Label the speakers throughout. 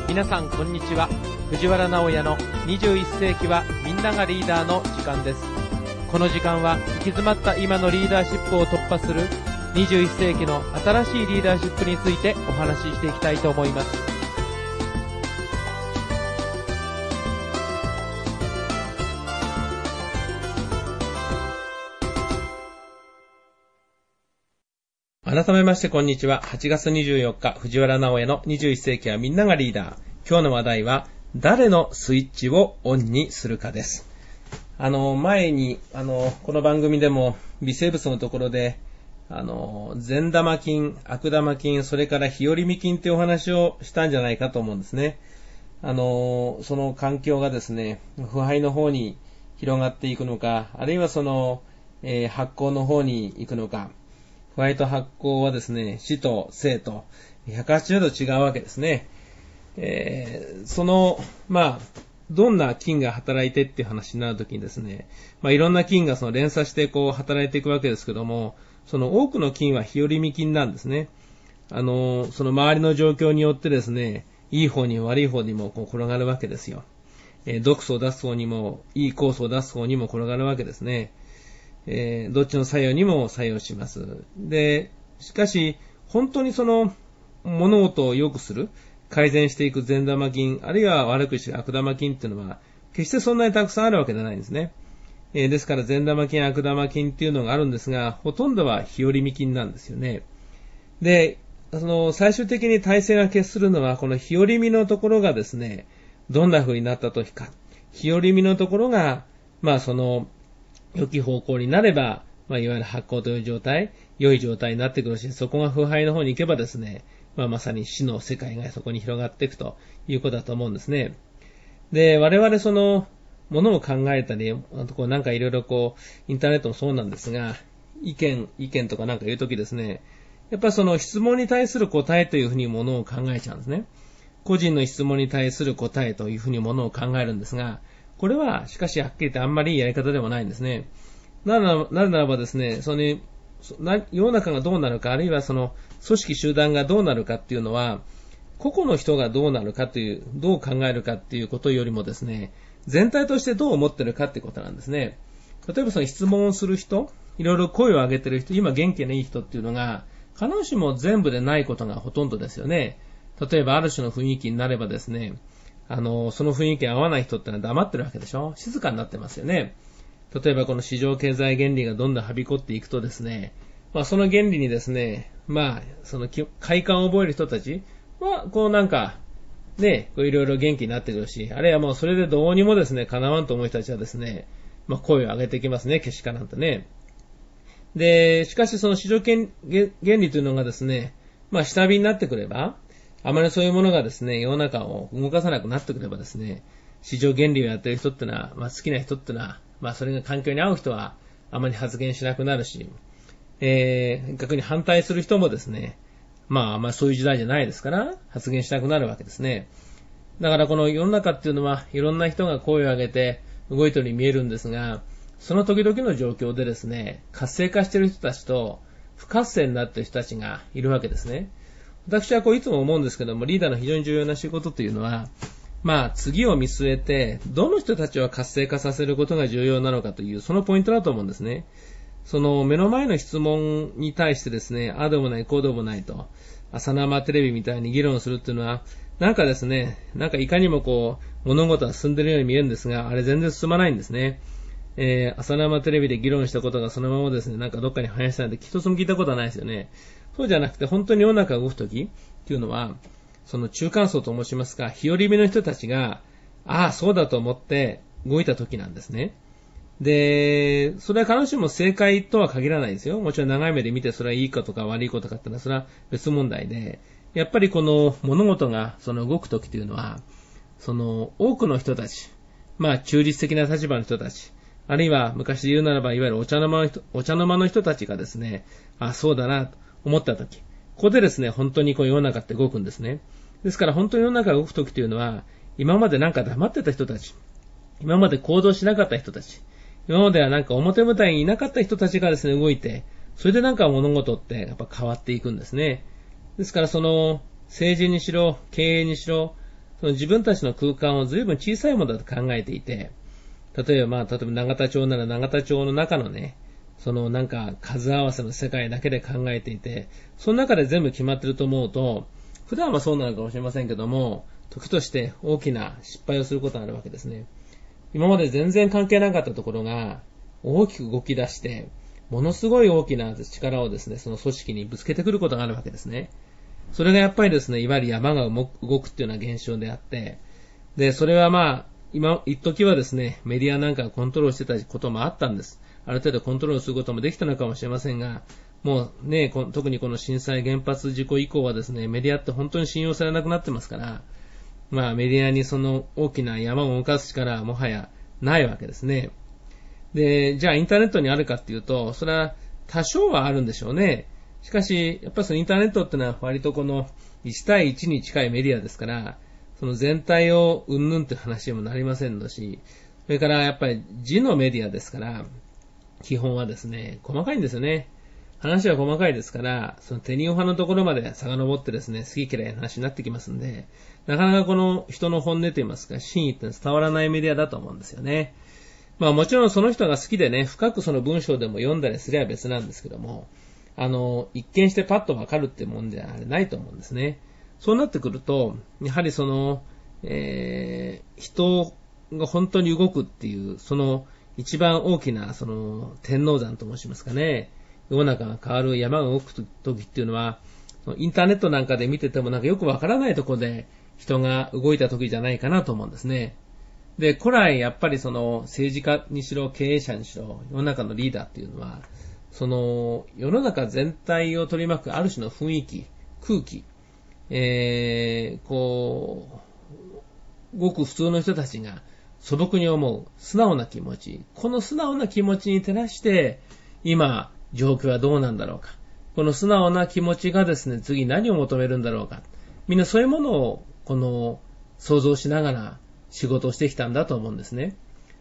Speaker 1: 皆さんこんにちは。藤原直也の21世紀はみんながリーダーの時間です。この時間は行き詰まった今のリーダーシップを突破する21世紀の新しいリーダーシップについてお話ししていきたいと思います。改めましてこんにちは。8月24日、藤原直也の21世紀はみんながリーダー。今日の話題は、誰のスイッチをオンにするかです。前に、この番組でも微生物のところで、善玉菌、悪玉菌、それから日和見菌っていうお話をしたんじゃないかと思うんですね。その環境がですね、腐敗の方に広がっていくのか、あるいは発酵の方に行くのか、腐敗と発酵はですね、死と生と180度違うわけですね。どんな菌が働いてっていう話になるときにですね、いろんな菌が連鎖して働いていくわけですけども、その多くの菌は日和見菌なんですね。その周りの状況によってですね、いい方にも悪い方にも転がるわけですよ。毒素を出す方にも、いい酵素を出す方にも転がるわけですね。どっちの作用にも作用します。で、しかし、本当に物事を良くする、改善していく善玉菌、あるいは悪くして悪玉菌っていうのは、決してそんなにたくさんあるわけじゃないんですね。ですから善玉菌、悪玉菌っていうのがあるんですが、ほとんどは日和見菌なんですよね。で、最終的に耐性が決するのは、この日和見のところがですね、どんな風になった時か。日和見のところが、良き方向になれば、いわゆる発酵という状態、良い状態になってくるし、そこが腐敗の方に行けばですね、まさに死の世界がそこに広がっていくということだと思うんですね。で、我々ものを考えたり、なんかいろいろインターネットもそうなんですが、意見とかなんか言うときですね、やっぱ質問に対する答えというふうにものを考えちゃうんですね。個人の質問に対する答えというふうにものを考えるんですが、これはしかしはっきり言ってあんまりいいやり方でもないんですね。なぜならばですね、世の中がどうなるか、あるいは組織集団がどうなるかっていうのは、個々の人がどうなるかという、どう考えるかっていうことよりもですね、全体としてどう思ってるかっていうことなんですね。例えば質問をする人、いろいろ声を上げてる人、今元気のいい人っていうのが、必ずしも全部でないことがほとんどですよね。例えばある種の雰囲気になればですね、その雰囲気に合わない人ってのは黙ってるわけでしょ。静かになってますよね。例えばこの市場経済原理がどんどんはびこっていくとですね、その原理にですね、快感を覚える人たちは、いろいろ元気になってくるし、あるいはもうそれでどうにもですね、叶わんと思う人たちはですね、声を上げていきますね、けしからんとね。で、しかし市場原理というのがですね、下火になってくれば、あまりそういうものがですね、世の中を動かさなくなってくればですね、市場原理をやっている人ってのは、好きな人ってのは、それが環境に合う人はあまり発言しなくなるし、逆に反対する人もですね、そういう時代じゃないですから、発言しなくなるわけですね。だからこの世の中っていうのは、いろんな人が声を上げて動いているように見えるんですが、その時々の状況でですね、活性化している人たちと不活性になっている人たちがいるわけですね。私はいつも思うんですけども、リーダーの非常に重要な仕事というのは、次を見据えて、どの人たちを活性化させることが重要なのかという、そのポイントだと思うんですね。目の前の質問に対してですね、ああでもない、こうでもないと、朝生テレビみたいに議論するっていうのは、ですね、いかにも物事が進んでいるように見えるんですが、あれ全然進まないんですね。朝生テレビで議論したことがそのままですね、どっかに反映したなんて一つも聞いたことはないですよね。そうじゃなくて、本当に世の中が動くときっていうのは、中間層と申しますか、日和見の人たちが、そうだと思って動いたときなんですね。で、それは必ずしも正解とは限らないですよ。もちろん長い目で見てそれはいいことか悪いことかってのはそれは別問題で、やっぱりこの物事が動くときというのは、多くの人たち、中立的な立場の人たち、あるいは昔で言うならばいわゆるお茶の間の人たちがですね、そうだなと思ったとき、ここでですね、本当に世の中って動くんですね。ですから本当に世の中が動くときというのは、今まで黙ってた人たち、今まで行動しなかった人たち、今までは表舞台にいなかった人たちがですね、動いて、それで物事って変わっていくんですね。ですから政治にしろ、経営にしろ、 その自分たちの空間を随分小さいものだと考えていて、例えば永田町なら永田町の中のね、そのなんか数合わせの世界だけで考えていて、その中で全部決まってると思うと、普段はそうなのかもしれませんけども、時として大きな失敗をすることがあるわけですね。今まで全然関係なかったところが大きく動き出して、ものすごい大きな力をですね、その組織にぶつけてくることがあるわけですね。それがやっぱりですね、いわゆる山が動くっていうような現象であって、で、それは一時はですね、メディアなんかがコントロールしてたこともあったんです。ある程度コントロールすることもできたのかもしれませんが、もうね、特にこの震災原発事故以降はですね、メディアって本当に信用されなくなってますから、メディアにその大きな山を動かす力はもはやないわけですね。で、じゃあインターネットにあるかっていうと、それは多少はあるんでしょうね。しかし、やっぱりそのインターネットってのは割とこの1対1に近いメディアですから、その全体をうんぬんって話にもなりませんのし、それからやっぱり字のメディアですから、基本はですね、細かいんですよね。話は細かいですから、その手におはのところまで遡ってですね、好き嫌いな話になってきますんで、なかなかこの人の本音といいますか、真意って伝わらないメディアだと思うんですよね。もちろんその人が好きでね、深くその文章でも読んだりすれば別なんですけども、一見してパッとわかるってもんではないと思うんですね。そうなってくると、やはりその、人が本当に動くっていう、その一番大きなその天王山と申しますかね、世の中が変わる山が動く時っていうのは、インターネットなんかで見ててもなんかよくわからないところで人が動いた時じゃないかなと思うんですね。で、古来やっぱりその政治家にしろ経営者にしろ世の中のリーダーっていうのは、その世の中全体を取り巻くある種の雰囲気、空気、ごく普通の人たちが素朴に思う素直な気持ち、この素直な気持ちに照らして今状況はどうなんだろうか、この素直な気持ちがですね、次何を求めるんだろうか、みんなそういうものを想像しながら仕事をしてきたんだと思うんですね。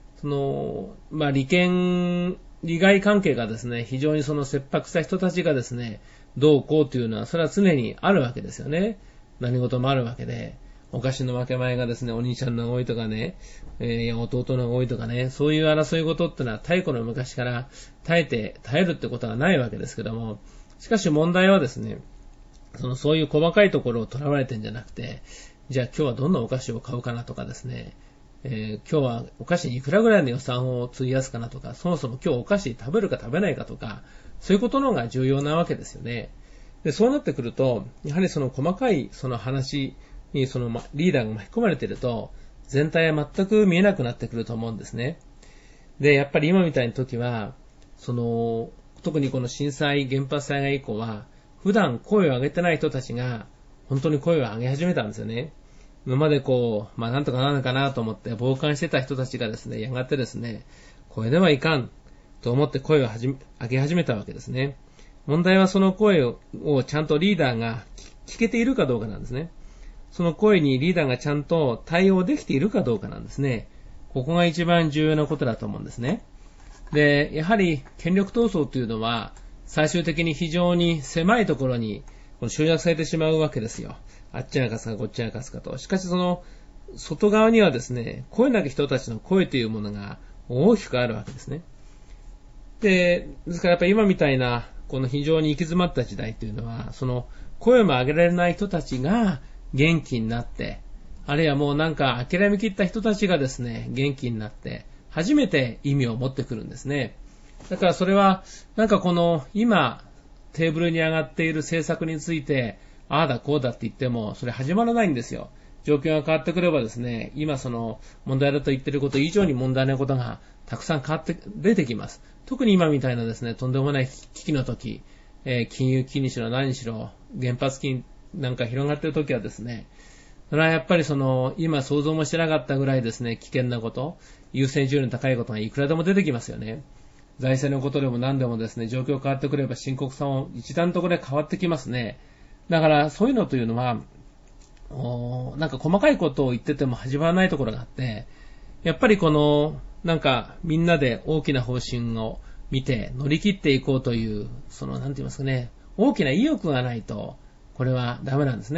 Speaker 1: 利害関係がですね、非常にその切迫した人たちがですね、どうこうというのは、それは常にあるわけですよね。何事もあるわけで、お菓子の分け前がですね、お兄ちゃんの多いとかね、弟の多いとかね、そういう争い事ってのは太古の昔から耐えるってことはないわけですけども、しかし問題はですね、そういう細かいところをとらわれてんじゃなくて、じゃあ今日はどんなお菓子を買うかなとかですね、今日はお菓子にいくらぐらいの予算を費やすかなとか、そもそも今日お菓子食べるか食べないかとか、そういうことの方が重要なわけですよね。で、そうなってくると、やはりその細かいその話にリーダーが巻き込まれていると、全体は全く見えなくなってくると思うんですね。で、やっぱり今みたいな時は、特にこの震災、原発災害以降は、普段声を上げてない人たちが、本当に声を上げ始めたんですよね。今までなんとかなるかなと思って傍観してた人たちがですね、やがてですね、これではいかんと思って声を上げ始めたわけですね。問題はその声をちゃんとリーダーが聞けているかどうかなんですね。その声にリーダーがちゃんと対応できているかどうかなんですね。ここが一番重要なことだと思うんですね。で、やはり権力闘争というのは最終的に非常に狭いところに集約されてしまうわけですよ。あっちが勝つかこっちが勝つかと。しかし外側にはですね、声なき人たちの声というものが大きくあるわけですね。ですからやっぱり今みたいなこの非常に行き詰まった時代というのは、声も上げられない人たちが元気になって、あるいはもうなんか諦めきった人たちがですね、元気になって、初めて意味を持ってくるんですね。だからそれは、なんか今、テーブルに上がっている政策について、ああだこうだって言っても、それ始まらないんですよ。状況が変わってくればですね、今問題だと言っていること以上に問題なことがたくさん出てきます。特に今みたいなですね、とんでもない危機の時、金融危機にしろ何にしろ、原発危機なんか広がっている時はですね、それはやっぱり今想像もしてなかったぐらいですね、危険なこと、優先順位の高いことがいくらでも出てきますよね。財政のことでも何でもですね、状況変わってくれば深刻さも一段とこれ変わってきますね。だからそういうのというのは、なんか細かいことを言ってても始まらないところがあって、やっぱりなんかみんなで大きな方針を見て乗り切っていこうという、なんて言いますかね、大きな意欲がないと、これはダメなんですね。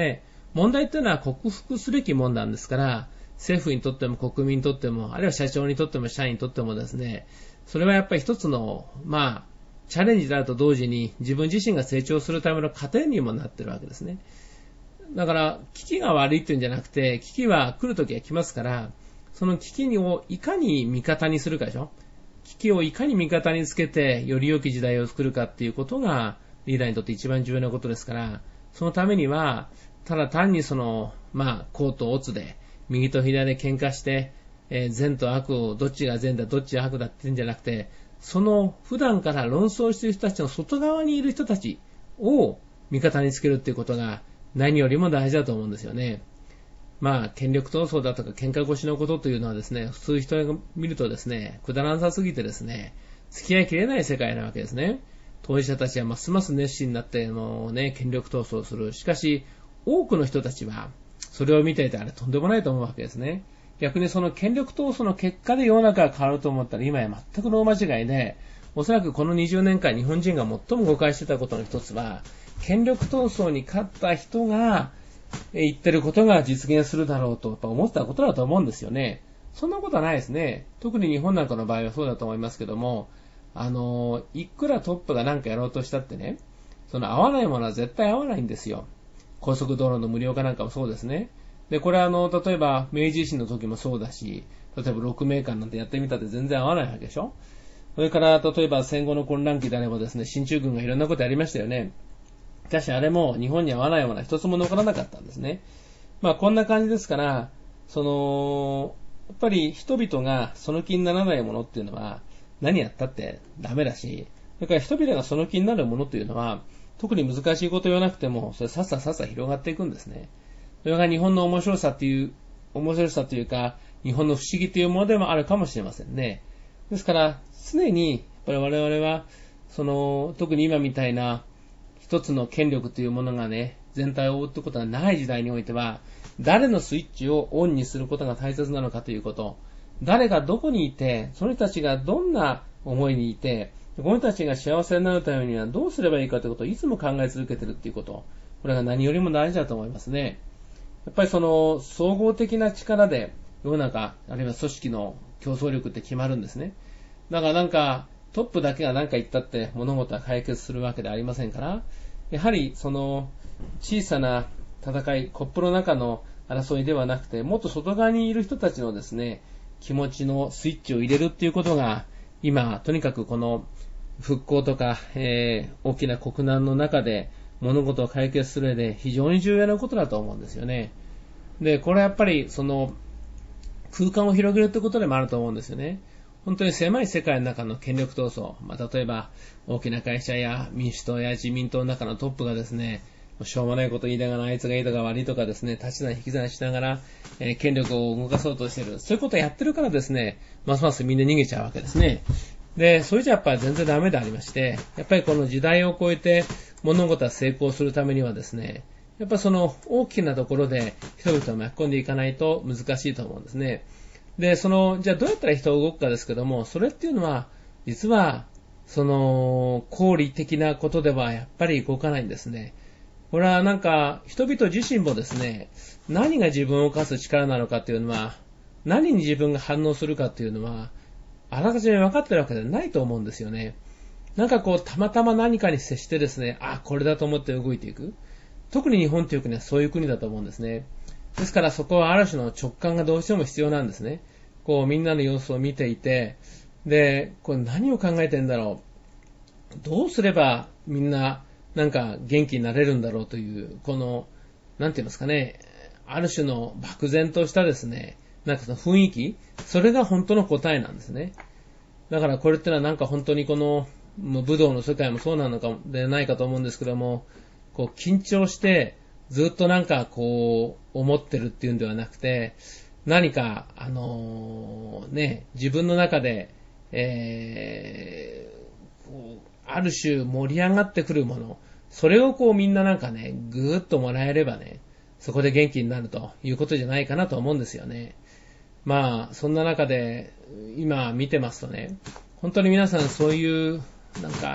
Speaker 1: 問題っていうのは克服すべきもんなんですから、政府にとっても国民にとっても、あるいは社長にとっても社員にとってもですね、それはやっぱり一つの、チャレンジであると同時に自分自身が成長するための糧にもなってるわけですね。だから、危機が悪いっていうんじゃなくて、危機は来るときは来ますから、その危機をいかに味方にするかでしょ。危機をいかに味方につけて、より良き時代を作るかっていうことが、リーダーにとって一番重要なことですから、そのためには、ただ単に公とオツで、右と左で喧嘩して、善と悪をどっちが善だ、どっちが悪だって言うんじゃなくて、その普段から論争している人たちの外側にいる人たちを味方につけるっていうことが何よりも大事だと思うんですよね。権力闘争だとか喧嘩腰のことというのはですね、普通人が見るとですね、くだらなさすぎてですね、付き合いきれない世界なわけですね。当事者たちはますます熱心になって権力闘争をする。しかし、多くの人たちは、それを見ていてあれとんでもないと思うわけですね。逆にその権力闘争の結果で世の中が変わると思ったら今や全くの大間違いで、おそらくこの20年間日本人が最も誤解してたことの一つは、権力闘争に勝った人が言ってることが実現するだろうと思ってたことだと思うんですよね。そんなことはないですね。特に日本なんかの場合はそうだと思いますけども、いくらトップが何かやろうとしたってね、その合わないものは絶対合わないんですよ。高速道路の無料化なんかもそうですね。で、これは例えば明治維新の時もそうだし、例えば6名間なんてやってみたって全然合わないわけでしょ。それから例えば戦後の混乱期であればですね、進駐軍がいろんなことやりましたよね。しかしあれも日本に合わないものは一つも残らなかったんですね。こんな感じですから、やっぱり人々がその気にならないものっていうのは何やったってダメだし、それから人々がその気になるものというのは特に難しいことを言わなくても、それさっさ広がっていくんですね。それが日本の面白さというか、日本の不思議というものでもあるかもしれませんね。ですから、常に、やっぱり我々は、特に今みたいな一つの権力というものがね、全体を覆っていくことがない時代においては、誰のスイッチをオンにすることが大切なのかということ、誰がどこにいて、その人たちがどんな思いにいて、この人たちが幸せになるためにはどうすればいいかということをいつも考え続けているということ、これが何よりも大事だと思いますね。やっぱり総合的な力で世の中、あるいは組織の競争力って決まるんですね。だからトップだけが何か言ったって物事は解決するわけではありませんから、やはり小さな戦い、コップの中の争いではなくて、もっと外側にいる人たちのですね、気持ちのスイッチを入れるっていうことが、今、とにかくこの復興とか、大きな国難の中で物事を解決する上で非常に重要なことだと思うんですよね。で、これはやっぱり空間を広げるってことでもあると思うんですよね。本当に狭い世界の中の権力闘争、例えば大きな会社や民主党や自民党の中のトップがですね、しょうもないこと言いながらあいつがいいとか悪いとかですね、立ち算引き算しながら、権力を動かそうとしている。そういうことをやってるからですね、ますますみんな逃げちゃうわけですね。で、それじゃやっぱり全然ダメでありまして、やっぱりこの時代を超えて物事が成功するためにはですね、やっぱ大きなところで人々を巻き込んでいかないと難しいと思うんですね。で、じゃあどうやったら人が動くかですけども、それっていうのは、実は、功利的なことではやっぱり動かないんですね。これは人々自身もですね、何が自分を動かす力なのかっていうのは、何に自分が反応するかっていうのは、あらかじめ分かってるわけではないと思うんですよね。たまたま何かに接してですね、これだと思って動いていく。特に日本という国はそういう国だと思うんですね。ですからそこはある種の直感がどうしても必要なんですね。みんなの様子を見ていて、で、何を考えてんだろう。どうすればみんな元気になれるんだろうという、なんて言いますかね、ある種の漠然としたですね、その雰囲気、それが本当の答えなんですね。だからこれってのは本当に武道の世界もそうなのかでないかと思うんですけども、緊張してずっと思ってるっていうんではなくて、何か自分の中で、ある種盛り上がってくるもの、それをみんなぐーっともらえればね、そこで元気になるということじゃないかなと思うんですよね。そんな中で今見てますとね、本当に皆さんそういう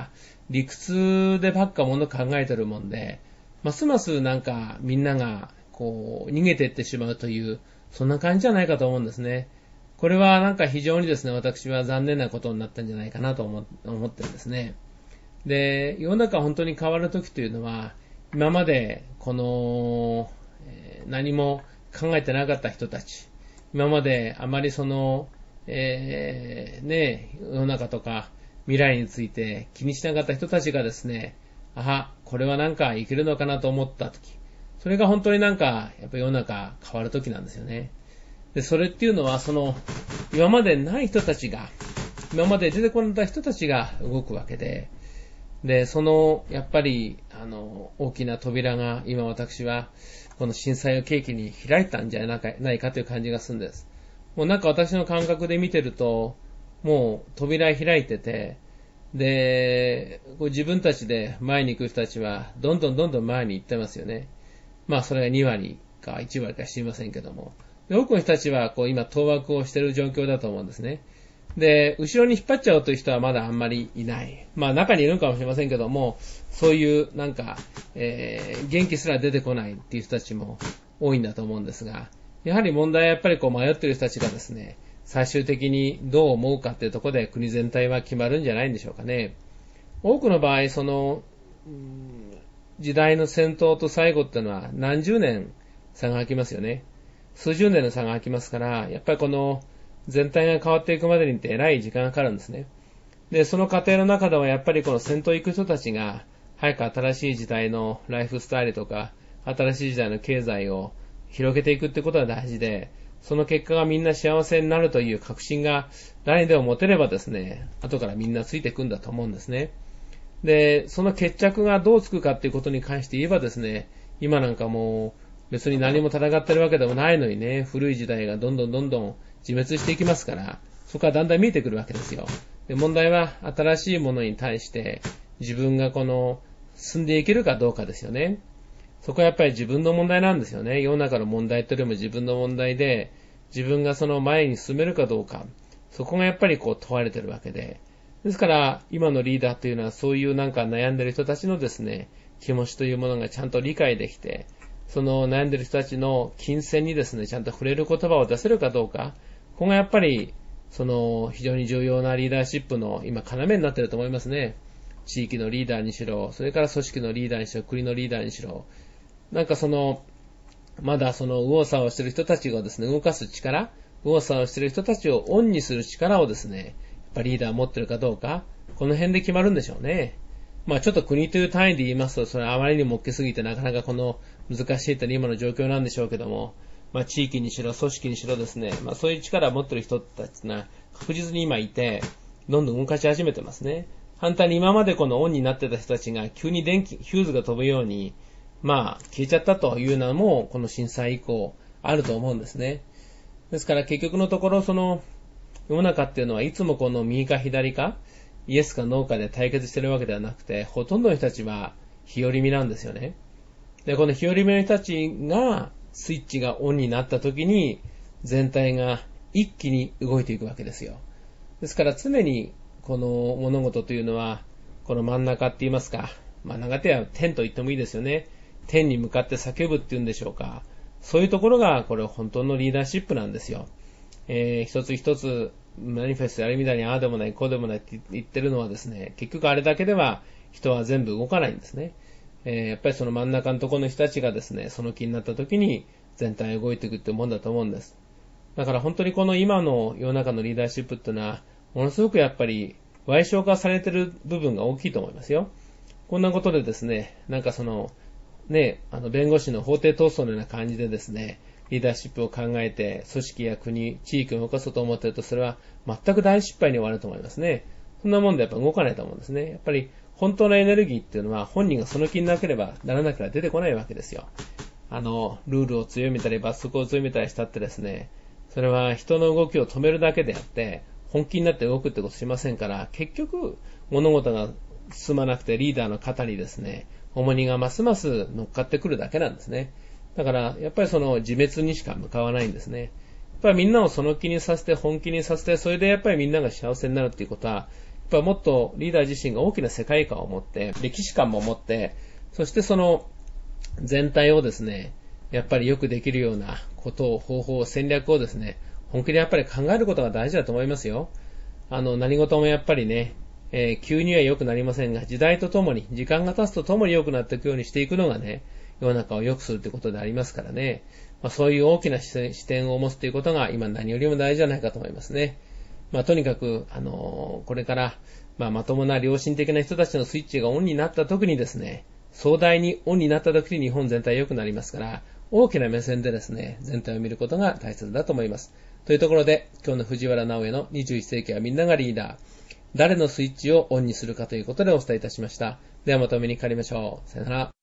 Speaker 1: 理屈でばっかもの考えてるもんで、ますますみんなが逃げていってしまうという、そんな感じじゃないかと思うんですね。これはなんか非常にですね、私は残念なことになったんじゃないかなと思ってるんですね。で、世の中本当に変わるときというのは、今まで何も考えてなかった人たち、今まであまり世の中とか未来について気にしなかった人たちがですね、これはなんかいけるのかなと思ったとき、それが本当になんか、やっぱ世の中変わるときなんですよね。で、それっていうのは、今までない人たちが、今まで出てこなかった人たちが動くわけで、で、やっぱり、大きな扉が今私は、この震災を契機に開いたんじゃないかという感じがするんです。もうなんか私の感覚で見てると、もう扉開いてて、で、自分たちで前に行く人たちは、どんどん前に行ってますよね。まあ、それが2割か1割か知りませんけども。で、多くの人たちは、今、当惑をしている状況だと思うんですね。で、後ろに引っ張っちゃおうという人はまだあんまりいない。まあ、中にいるかもしれませんけども、そういう、なんか、元気すら出てこないっていう人たちも多いんだと思うんですが、やはり問題はやっぱり迷っている人たちがですね、最終的にどう思うかっていうところで国全体は決まるんじゃないんでしょうかね。多くの場合、時代の先頭と最後っていうのは何十年差が空きますよね。数十年の差が空きますから、やっぱり全体が変わっていくまでにって偉い時間がかかるんですね。で、その過程の中ではやっぱり先頭行く人たちが早く新しい時代のライフスタイルとか、新しい時代の経済を広げていくってことが大事で、その結果がみんな幸せになるという確信が誰にでも持てればですね、後からみんなついていくんだと思うんですね。で、その決着がどうつくかっていうことに関して言えばですね、今なんかもう別に何も戦ってるわけでもないのにね、古い時代がどんどん自滅していきますから、そこはだんだん見えてくるわけですよ。で、問題は新しいものに対して自分が進んでいけるかどうかですよね。そこはやっぱり自分の問題なんですよね。世の中の問題というよりも自分の問題で、自分が前に進めるかどうか、そこがやっぱり問われてるわけで、ですから、今のリーダーというのはそういうなんか悩んでる人たちのですね、気持ちというものがちゃんと理解できて、その悩んでる人たちの金銭にですね、ちゃんと触れる言葉を出せるかどうか、ここがやっぱり、非常に重要なリーダーシップの今、要になっていると思いますね。地域のリーダーにしろ、それから組織のリーダーにしろ、国のリーダーにしろ、なんかまだ右往左往している人たちがですね、動かす力、右往左往している人たちをオンにする力をですね、リーダー持ってるかどうか、この辺で決まるんでしょうね。まあちょっと国という単位で言いますと、それはあまりにも大きすぎてなかなか難しいという今の状況なんでしょうけども、まあ地域にしろ組織にしろですね、まあそういう力を持ってる人たちが確実に今いて、どんどん動かし始めてますね。反対に今までオンになってた人たちが急にヒューズが飛ぶように、まあ消えちゃったというのもこの震災以降あると思うんですね。ですから結局のところ世の中っていうのはいつも右か左か、イエスかノーかで対決してるわけではなくて、ほとんどの人たちは日和見なんですよね。で、この日和見の人たちが、スイッチがオンになった時に、全体が一気に動いていくわけですよ。ですから常にこの物事というのは、この真ん中って言いますか、真ん中っては天と言ってもいいですよね。天に向かって叫ぶっていうんでしょうか。そういうところが、これ本当のリーダーシップなんですよ。一つ一つマニフェストやるみたいにああでもないこうでもないって言ってるのはですね、結局あれだけでは人は全部動かないんですね。やっぱりその真ん中のところの人たちがですね、その気になった時に全体動いていくってもんだと思うんです。だから本当に今の世の中のリーダーシップっていうのはものすごくやっぱり矮小化されてる部分が大きいと思いますよ。こんなことでですね、なんか弁護士の法廷闘争のような感じでですね、リーダーシップを考えて組織や国、地域を動かそうと思っていると、それは全く大失敗に終わると思いますね。そんなもんでやっぱ動かないと思うんですね。やっぱり本当のエネルギーっていうのは本人がその気になければならなければ出てこないわけですよ。ルールを強めたり罰則を強めたりしたってですね、それは人の動きを止めるだけであって、本気になって動くってことしませんから、結局物事が進まなくてリーダーの肩にですね、重荷がますます乗っかってくるだけなんですね。だから、やっぱり自滅にしか向かわないんですね。やっぱりみんなをその気にさせて、本気にさせて、それでやっぱりみんなが幸せになるっていうことは、やっぱりもっとリーダー自身が大きな世界観を持って、歴史観も持って、そして全体をですね、 やっぱりよくできるようなことを、方法、戦略をですね、本気でやっぱり考えることが大事だと思いますよ。何事もやっぱりね、急には良くなりませんが、時代とともに、時間が経つとともに良くなっていくようにしていくのがね、世の中を良くするということでありますからね。そういう大きな視点を持つということが今何よりも大事じゃないかと思いますね。とにかく、これから、まともな良心的な人たちのスイッチがオンになった時にですね、壮大にオンになった時に日本全体良くなりますから、大きな目線でですね、全体を見ることが大切だと思います。というところで、今日の藤原直江の21世紀はみんながリーダー、誰のスイッチをオンにするかということでお伝えいたしました。ではまたお目にかかりましょう。さよなら。